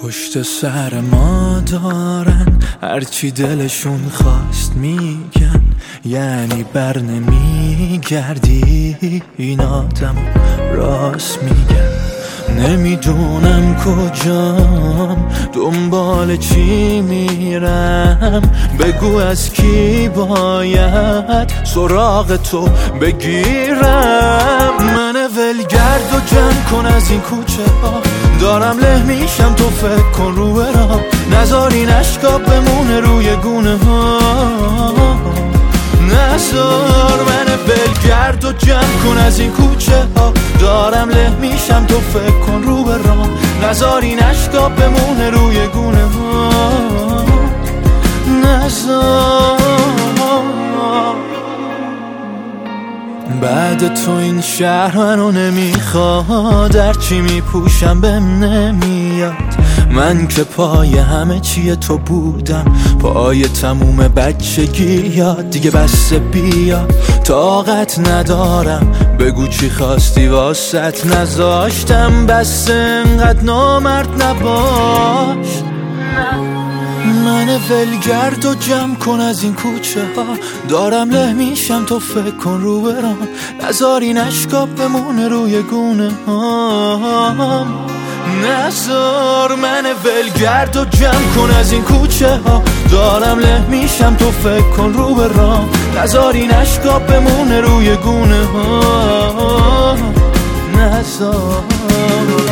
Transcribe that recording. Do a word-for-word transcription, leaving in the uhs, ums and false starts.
پشت سر ما دارن هرچی دلشون خواست میگن، یعنی بر نمیگردی این آدم راست میگن. نمیدونم کجام دنبال چی میرم، بگو از کی باید سراغ تو بگیرم. من ولگرد و جمع کن از این کوچه ها، دارم له میشم تو فکر کن رو برام، نذار این اشکا بمونه روی گونه ها، نذار. من ولگرد و جمع کن از این کوچه ها، دارم له میشم تو فکر کن رو برام، نذار این اشکا بمونه روی گونه ها، نذار. بعد تو این شهر منو نمیخواد، هرچی میپوشم بهم نمیاد. من که پای همه چیه تو بودم، پای تموم بچگی یاد دیگه بسه بیا، طاقت ندارم بگو چی خواستی واسط نذاشتم، بس انقدر نامرد نباش. من ولگرد و جمع کن از این کوچه ها، دارم له میشم تو فکر کن رو برام، نذار این اشکا بمونه روی گونه ها، نذار. من ولگرد و جمع کن از این کوچه ها، دارم له میشم تو فکر کن رو برام، نذار این اشکا بمونه روی گونه ها، نذار.